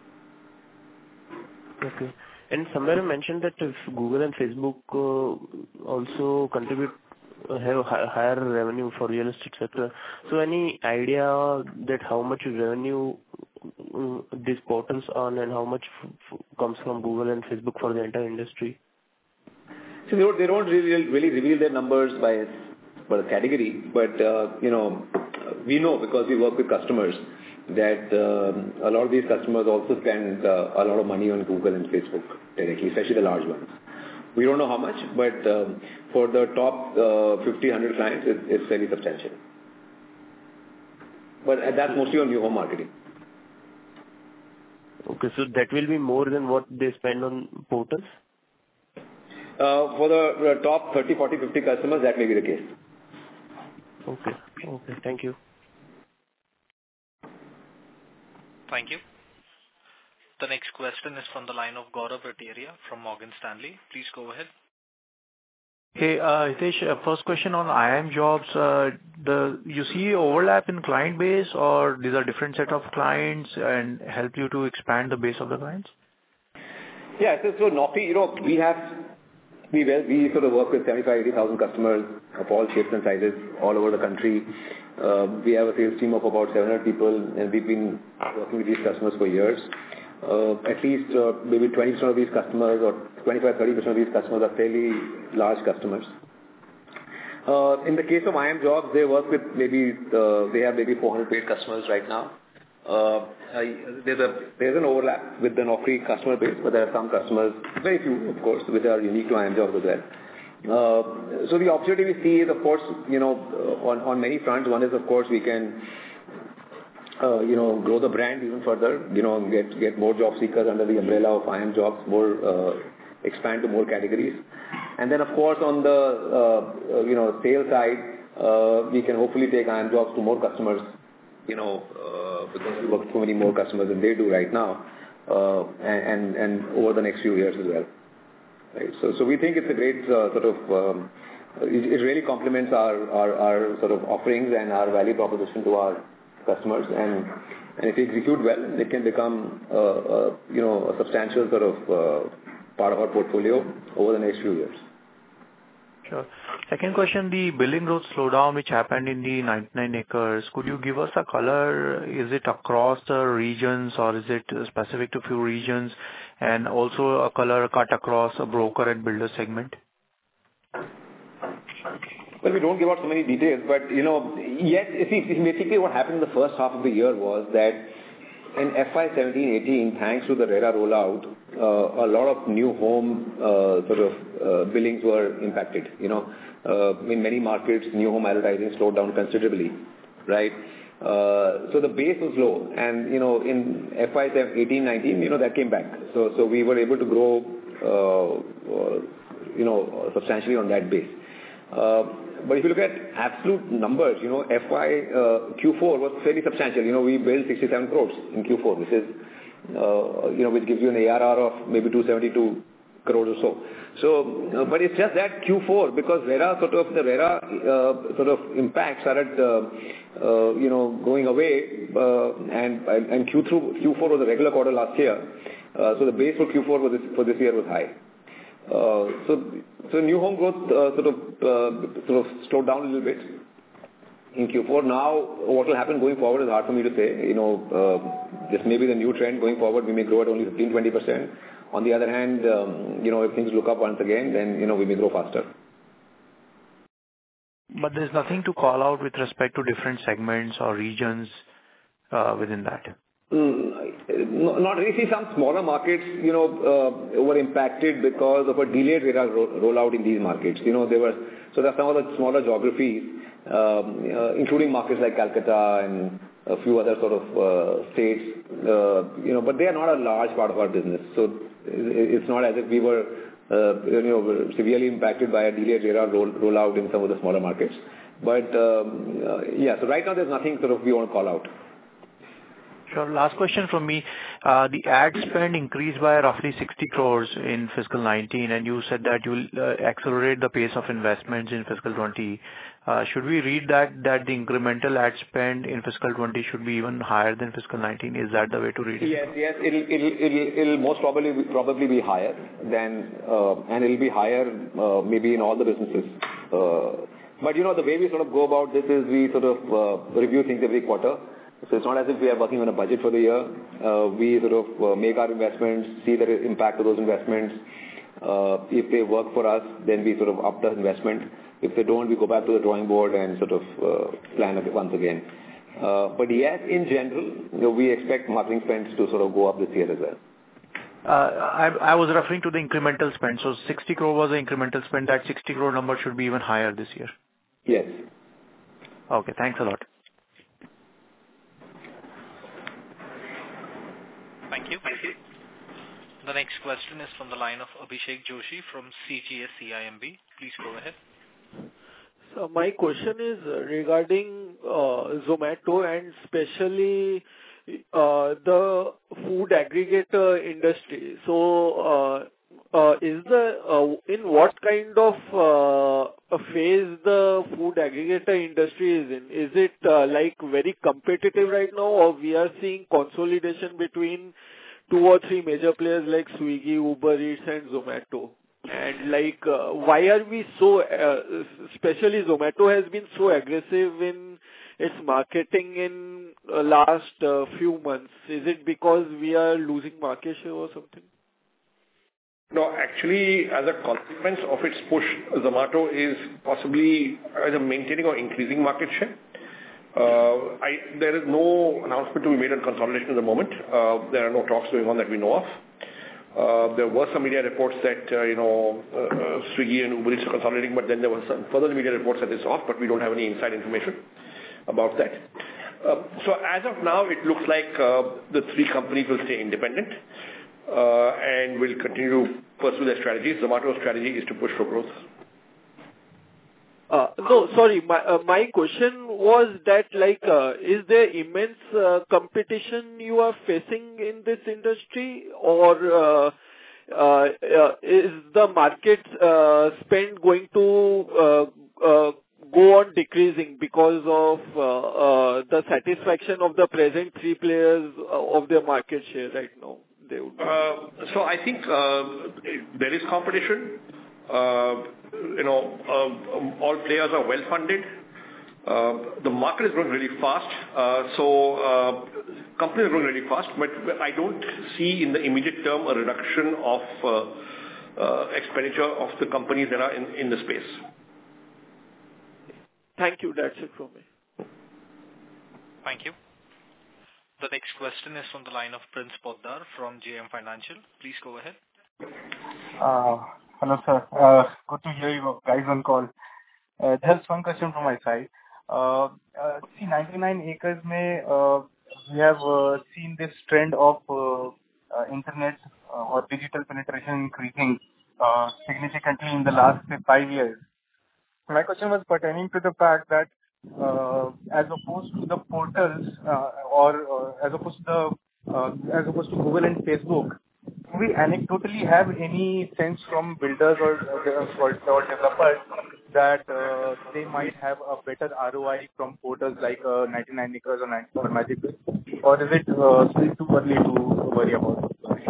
Okay. And somewhere you mentioned that if Google and Facebook uh, also contribute, uh, have hi- higher revenue for real estate sector. So any idea that how much revenue these portals on and how much f- f- comes from Google and Facebook for the entire industry? So they don't, they don't really, really reveal their numbers by for the category, but uh, you know, we know because we work with customers that um, a lot of these customers also spend uh, a lot of money on Google and Facebook directly, especially the large ones. We don't know how much, but um, for the top uh, fifty, one hundred clients, it's, it's very substantial. But that's mostly on new home marketing. Okay, so that will be more than what they spend on portals? Uh, for the, the top thirty, forty, fifty customers, that may be the case. Okay, okay, thank you. Thank you. The next question is from the line of Gaurav Rateria from Morgan Stanley. Please go ahead. Hey, uh, Hitesh, uh, first question on iimjobs. Uh, the you see overlap in client base, or these are different set of clients and help you to expand the base of the clients? Yeah, so, so Naukri, you know, we have we well, we sort of work with seventy-five, eighty thousand customers of all shapes and sizes all over the country. Uh, we have a sales team of about seven hundred people, and we've been working with these customers for years. Uh, at least uh, maybe twenty percent of these customers or twenty-five, thirty percent of these customers are fairly large customers. Uh, in the case of iimjobs, they work with maybe, uh, they have maybe four hundred paid customers right now. Uh, there's a there's an overlap with the Naukri customer base, but there are some customers, very few of course, which are unique to iimjobs as well. Uh, so the opportunity we see is, of course, you know, uh, on, on many fronts. One is, of course, we can Uh, you know, grow the brand even further, you know, get get more job seekers under the umbrella of iimjobs, more, uh, expand to more categories. And then, of course, on the, uh, uh, you know, sales side, uh, we can hopefully take iimjobs to more customers, you know, uh, because we work with so many more customers than they do right now, uh, and, and, and over the next few years as well. Right? So, so we think it's a great uh, sort of, um, it, it really complements our, our, our sort of offerings and our value proposition to our customers, and and if we execute well, it can become uh, uh, you know a substantial sort of uh, part of our portfolio over the next few years. Sure. Second question, the billing growth slowdown which happened in the ninety-nine acres, could you give us a color? Is it across the regions or is it specific to few regions, and also a color cut across a broker and builder segment? Well, we don't give out so many details, but, you know, yes, see, basically what happened in the first half of the year was that in F Y seventeen eighteen, thanks to the RERA rollout, uh, a lot of new home uh, sort of uh, billings were impacted. You know, uh, in many markets, new home advertising slowed down considerably, right? Uh, so the base was low, and, you know, in F Y eighteen nineteen, you know, that came back. So, so we were able to grow, uh, uh, you know, substantially on that base. Uh, But if you look at absolute numbers, you know, F Y uh, Q four was fairly substantial. You know, we billed sixty-seven crores in Q four, which is, uh, you know, which gives you an A R R of maybe two hundred seventy-two crores or so. So, uh, but it's just that Q four, because RERA sort of, the RERA uh, sort of impacts started, uh, uh, you know, going away, uh, and, and Q four was a regular quarter last year. Uh, so the base for Q four was this, for this year was high. Uh, so, so new home growth uh, sort of uh, sort of slowed down a little bit in Q four. Now, what will happen going forward is hard for me to say. You know, uh, this may be the new trend going forward. We may grow at only fifteen to twenty percent. On the other hand, um, you know, if things look up once again, then, you know, we may grow faster. But there's nothing to call out with respect to different segments or regions uh, within that. Mm, not really. See, some smaller markets, you know, uh, were impacted because of a delayed RERA ro- rollout in these markets. You know, there were, so there are some of the smaller geographies, um, uh, including markets like Calcutta and a few other sort of uh, states, uh, you know, but they are not a large part of our business. So it's not as if we were, uh, you know, severely impacted by a delayed RERA roll, rollout in some of the smaller markets. But um, uh, yeah, so right now there's nothing sort of we want to call out. Sure. Last question from me. Uh, the ad spend increased by roughly sixty crores in fiscal nineteen, and you said that you'll uh, accelerate the pace of investments in fiscal twenty. Uh, should we read that that the incremental ad spend in fiscal twenty should be even higher than fiscal nineteen? Is that the way to read it? Yes, yes. It'll it'll it'll, it'll most probably be, probably be higher than, uh, and it'll be higher uh, maybe in all the businesses. Uh, but you know, the way we sort of go about this is we sort of uh, review things every quarter. So it's not as if we are working on a budget for the year. Uh, we sort of uh, make our investments, see the impact of those investments. Uh, if they work for us, then we sort of up the investment. If they don't, we go back to the drawing board and sort of uh, plan it once again. Uh, but yes, in general, you know, we expect marketing spends to sort of go up this year as well. Uh, I, I was referring to the incremental spend. So sixty crore was the incremental spend. That sixty crore number should be even higher this year. Yes. Okay, thanks a lot. Thank you. The next question is from the line of Abhishek Joshi from C G S C I M B. Please go ahead. So my question is regarding uh, Zomato and especially uh, the food aggregator industry. So uh, uh, is the uh, in what kind of uh, a phase the food aggregator industry is in? Is it uh, like very competitive right now, or we are seeing consolidation between two or three major players like Swiggy, Uber Eats and Zomato? And like, uh, why are we so, uh, especially Zomato has been so aggressive in its marketing in uh, last uh, few months? Is it because we are losing market share or something? No, actually, as a consequence of its push, Zomato is possibly either maintaining or increasing market share. Uh, I, there is no announcement to be made on consolidation at the moment. Uh, there are no talks going on that we know of. Uh, there were some media reports that, uh, you know, uh, uh, Swiggy and Uber Eats are consolidating, but then there were some further media reports that it's off, but we don't have any inside information about that. Uh, so as of now, it looks like uh, the three companies will stay independent uh, and will continue to pursue their strategies. Zomato's strategy is to push for growth. Uh, no, sorry. My uh, my question was that, like, uh, is there immense uh, competition you are facing in this industry, or uh, uh, uh, is the market uh, spend going to uh, uh, go on decreasing because of uh, uh, the satisfaction of the present three players of their market share right now? They would uh, so I think uh, there is competition. Uh, you know, uh, um, all players are well funded. Uh, the market is growing really fast. Uh, so uh, companies are growing really fast, but I don't see in the immediate term a reduction of uh, uh, expenditure of the companies that are in, in the space. Thank you. That's it from me. Thank you. The next question is from the line of Prince Poddar from J M Financial. Please go ahead. Uh, hello, sir. Uh, good to hear you guys on call. Uh, just one question from my side. Uh, uh, see, ninety-nine acres may, uh, we have uh, seen this trend of uh, uh, internet uh, or digital penetration increasing uh, significantly in the last say, five years. My question was pertaining to the fact that uh, as opposed to the portals uh, or uh, as opposed to the uh, as opposed to Google and Facebook, do we anecdotally have any sense from builders or, or, or developers that uh, they might have a better R O I from portals like uh, ninety-nine acres or, or Magicbricks? Or is it uh, still too early to worry about?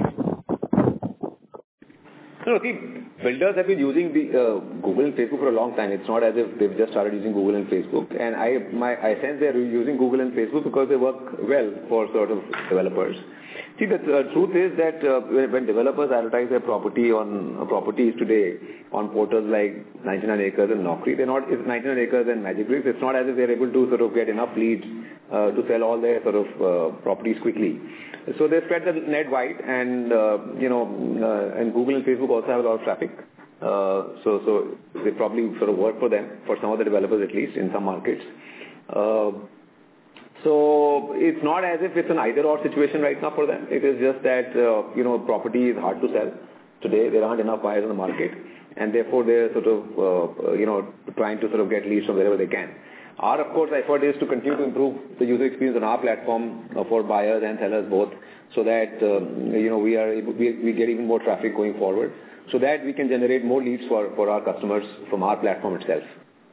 No, see, builders have been using the uh, Google and Facebook for a long time. It's not as if they've just started using Google and Facebook. And I, my, I sense they're using Google and Facebook because they work well for sort of developers. See, the uh, truth is that uh, when developers advertise their property on uh, properties today on portals like ninety-nine acres and Naukri, they're not, it's ninety-nine acres and Magicbricks, it's not as if they're able to sort of get enough leads uh, to sell all their sort of uh, properties quickly. So they spread the net wide, and uh, you know, uh, and Google and Facebook also have a lot of traffic. Uh, so, so they probably sort of work for them, for some of the developers at least in some markets. Uh, so it's not as if it's an either-or situation right now for them. It is just that uh, you know, property is hard to sell today. There aren't enough buyers in the market, and therefore they're sort of uh, you know, trying to sort of get leads from wherever they can. Our, of course, effort is to continue to improve the user experience on our platform uh, for buyers and sellers both, so that um, you know, we are able, we, we get even more traffic going forward, so that we can generate more leads for, for our customers from our platform itself.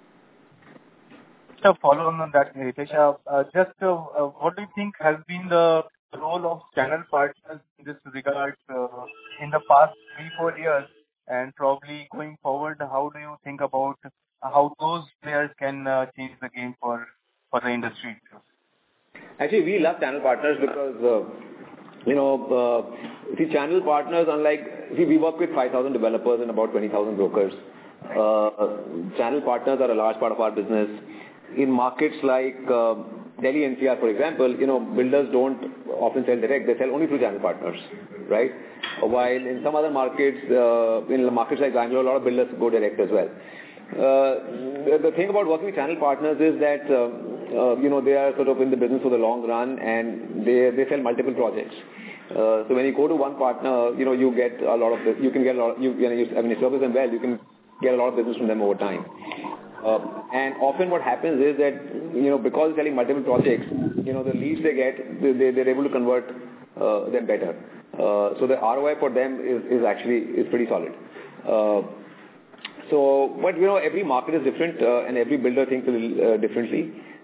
To follow on that, Hitesh, uh, uh, just uh, uh, what do you think has been the role of channel partners in this regard uh, in the past three, four years, and probably going forward, how do you think about how those players can uh, change the game for, for the industry? Actually, we love channel partners because, uh, you know, uh, see, channel partners, unlike, see, we work with five thousand developers and about twenty thousand brokers. Uh, channel partners are a large part of our business. In markets like uh, Delhi N C R, for example, you know, builders don't often sell direct, they sell only through channel partners, right? While in some other markets, uh, in markets like Bangalore, a lot of builders go direct as well. Uh, the, the thing about working with channel partners is that, uh, uh, you know, they are sort of in the business for the long run, and they, they sell multiple projects. Uh, so when you go to one partner, you know, you get a lot of, you can get a lot, you, you know, you, I mean, you service them well, you can get a lot of business from them over time. Uh, and often what happens is that, you know, because they're selling multiple projects, you know, the leads they get, they, they're able to convert uh, them better. Uh, so the R O I for them is, is actually, is pretty solid. Uh, so, but you know, every market is different uh, and every builder thinks a little uh, differently.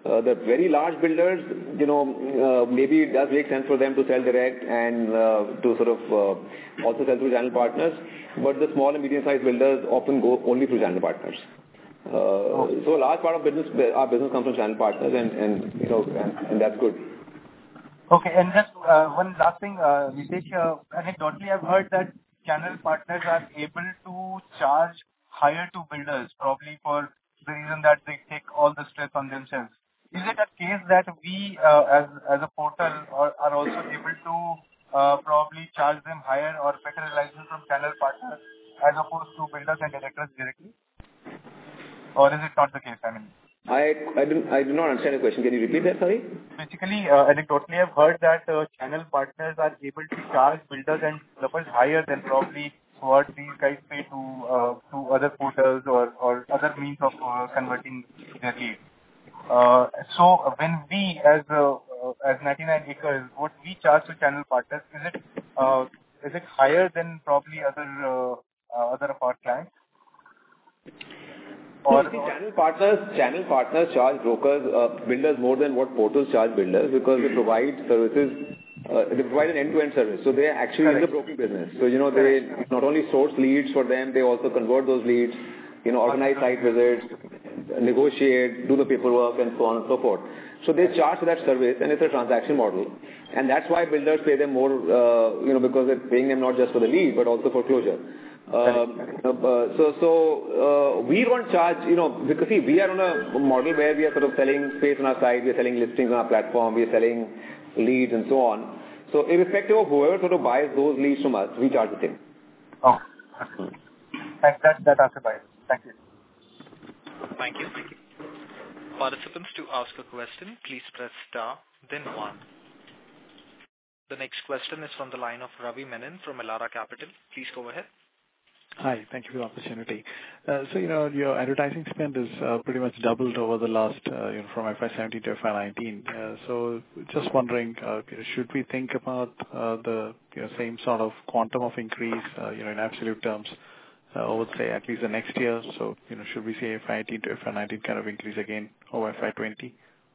Uh, the very large builders, you know, uh, maybe it does make sense for them to sell direct and uh, to sort of uh, also sell through channel partners. But the small and medium-sized builders often go only through channel partners. Uh, oh. So a large part of business, our business comes from channel partners, and, and you know, and, and that's good. Okay, and just uh, one last thing, uh, Nitesh, uh, anecdotally I've heard that channel partners are able to charge higher to builders, probably for the reason that they take all the stress on themselves. Is it a case that we, uh, as as a portal, are, are also able to uh, probably charge them higher or better realization from channel partners as opposed to builders and directors directly? Or is it not the case? I mean, I I do I do not understand the question. Can you repeat that? Sorry. Basically, uh, anecdotally, I've heard that uh, channel partners are able to charge builders and developers higher than probably what these guys pay to uh, to other portals or, or other means of uh, converting their leads. Uh, so when we as uh, uh, as ninety-nine acres, what we charge to channel partners, is it uh, is it higher than probably other uh, uh, other of our clients? Or, see, channel partners, channel partners charge brokers, uh, builders more than what portals charge builders because they provide services, uh, they provide an end-to-end service. So they are actually Correct. in the broking business. So, you know, they Correct. not only source leads for them, they also convert those leads, you know, organize site visits, negotiate, do the paperwork and so on and so forth. So they charge for that service and it's a transaction model. And that's why builders pay them more, uh, you know, because they're paying them not just for the lead, but also for closure. Uh, uh, so, so uh, we don't charge, you know, because see, we are on a model where we are sort of selling space on our site, we are selling listings on our platform, we are selling leads and so on. So, irrespective of whoever sort of buys those leads from us, we charge the same. Oh, thanks. That that answer by Thank you. Thank you. Participants, to ask a question, please press star then one. The next question is from the line of Ravi Menon from Elara Capital. Please go ahead. Hi. Thank you for the opportunity. Uh, so, you know, your advertising spend is uh, pretty much doubled over the last, uh, you know, from F Y seventeen to F Y nineteen. Uh, so just wondering, uh, should we think about uh, the you know, same sort of quantum of increase, uh, you know, in absolute terms, uh, over, say, at least the next year? So, you know, should we say F Y eighteen to F Y nineteen kind of increase again over F Y twenty?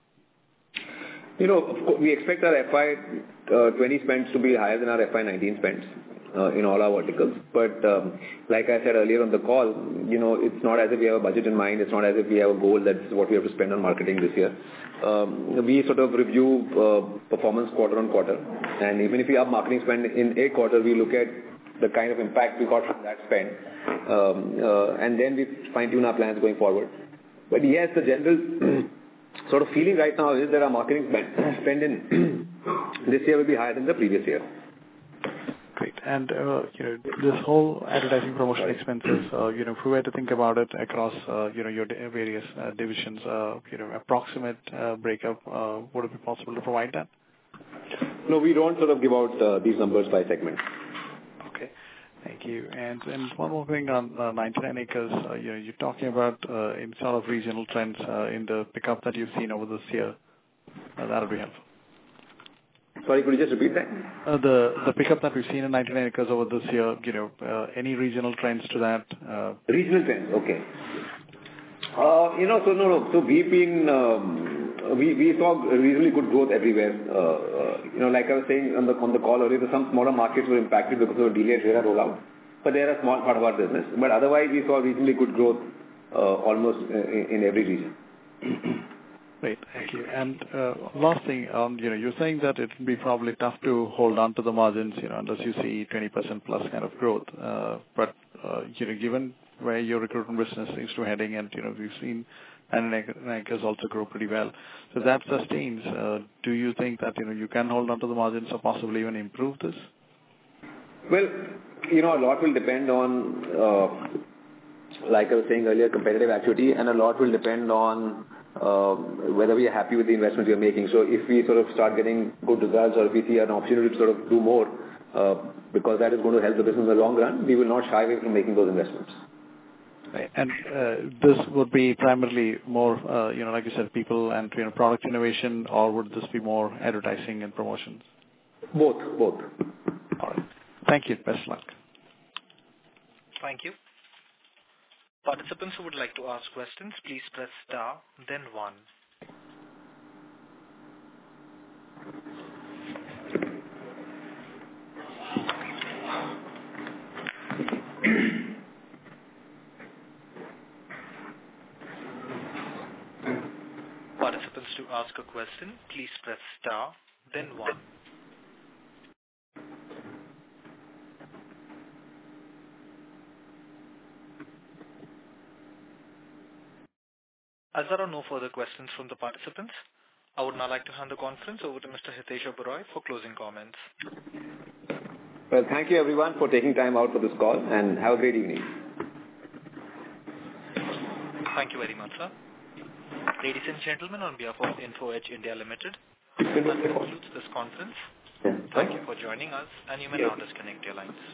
You know, of course, we expect our F Y twenty spends to be higher than our F Y nineteen spends. Uh, in all our verticals. But um, like I said earlier on the call, you know, it's not as if we have a budget in mind. It's not as if we have a goal that's what we have to spend on marketing this year. Um, we sort of review uh, performance quarter on quarter. And even if we have marketing spend in a quarter, we look at the kind of impact we got from that spend. Um, uh, and then we fine tune our plans going forward. But yes, the general sort of feeling right now is that our marketing spend, spend in this year will be higher than the previous year. Great. And, uh, you know, this whole advertising promotion expenses, uh, you know, if we were to think about it across, uh, you know, your various uh, divisions, uh, you know, approximate uh, breakup, uh, would it be possible to provide that? No, we don't sort of give out uh, these numbers by segment. Okay. Thank you. And, and one more thing on uh, ninety-nine acres, uh, you know, you're talking about uh, in sort of regional trends uh, in the pickup that you've seen over this year. Uh, that would be helpful. Sorry, could you just repeat that? Uh, the the pickup that we've seen in ninety-nine acres over this year, you know, uh, any regional trends to that? Uh, regional trends, okay. Uh, you know, so no, no. So we've been, um, we we saw reasonably good growth everywhere. Uh, uh, you know, like I was saying on the on the call earlier, some smaller markets were impacted because of a delayed RERA rollout, but they're a small part of our business. But otherwise, we saw reasonably good growth uh, almost in, in every region. Great. Thank you. And uh, last thing, um, you know, you're saying that it will be probably tough to hold on to the margins, you know, unless you see twenty percent plus kind of growth. Uh, but, uh, you know, given where your recruitment business seems to be heading and, you know, we've seen ninety-nine acres also grow pretty well. So that sustains. Uh, do you think that, you know, you can hold on to the margins or possibly even improve this? Well, you know, a lot will depend on, uh, like I was saying earlier, competitive activity, and a lot will depend on Uh, whether we are happy with the investments we are making. So if we sort of start getting good results or if we see an opportunity to sort of do more, uh, because that is going to help the business in the long run, we will not shy away from making those investments. Right. And uh, this would be primarily more, uh, you know, like you said, people and, you know, product innovation, or would this be more advertising and promotions? Both, both. All right. Thank you. Best luck. Thank you. Participants who would like to ask questions, please press star, then one. ask a question, please press star, then one. As there are no further questions from the participants, I would now like to hand the conference over to Mister Hitesh Oberoi for closing comments. Well, thank you everyone for taking time out for this call, and have a great evening. Thank you very much, sir. Ladies and gentlemen, on behalf of Info Edge India Limited, that concludes this conference. Thank you for joining us, and you may now disconnect your lines.